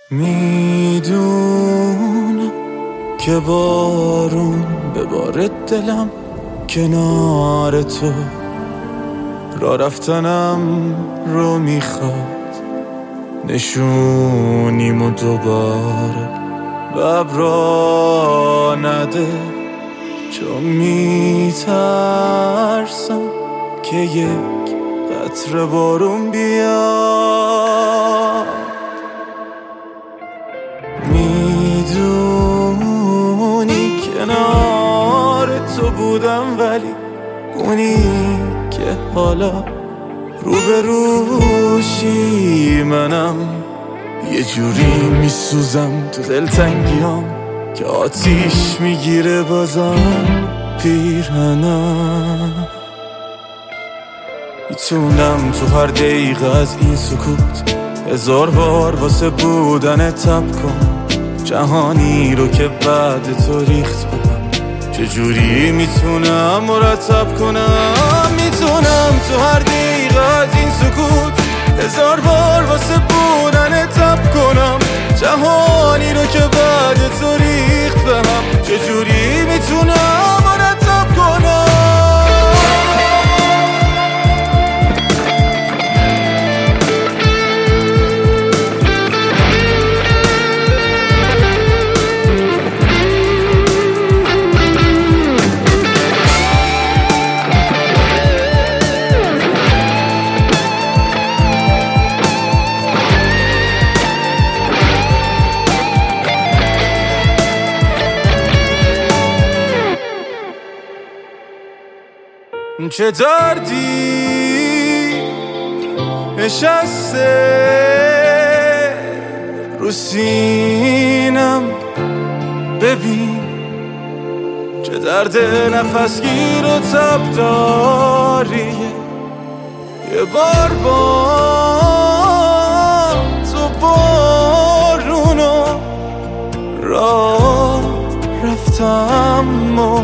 میدونم که بارون بباره دلم کنار تو، راه رفتنم رو میخواد نشونیمو دوباره ببرا نده، چون میترسم که یک قطره بارون بیاد. میدونی کنار تو بودم، ولی اونی که حالا روبروشی منم، یه جوری میسوزم تو دلتنگیام که آتیش میگیره بازم پیرهنم. میتونم تو هر دقیقه از این سکوت 1000 بار واسه بودن تب کنم، جهانی رو که بعد تو ریخت بودم چجوری میتونم مرتب کنم. میتونم تو هر دقیقه از این سکوت 1000 بار واسه بودن تب کنم، جهانی رو که بعد تو ریخت بهم چجوری میتونم مرتب کنم. چه دردی نشسته رو سینم، ببین چه درد نفسگیر و تب داریه. یه بار با تو بارونو راه رفتم و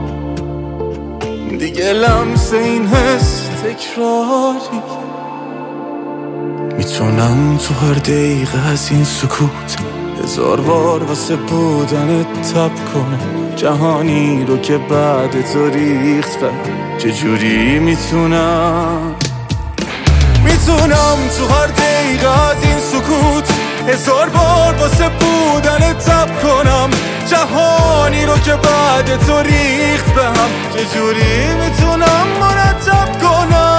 دیگه لمس این حس تکراری. میتونم تو هر دقیقه از این سکوت 1000 بار واسه بودن تب کنم، جهانی رو که بعد تو ریخت و چجوری میتونم تو هر دقیقه از این سکوت 1000 بار واسه بودن تب کنم، جهانی رو که بعد تو ریخت بهم چجوری میتونم مرتب کنم.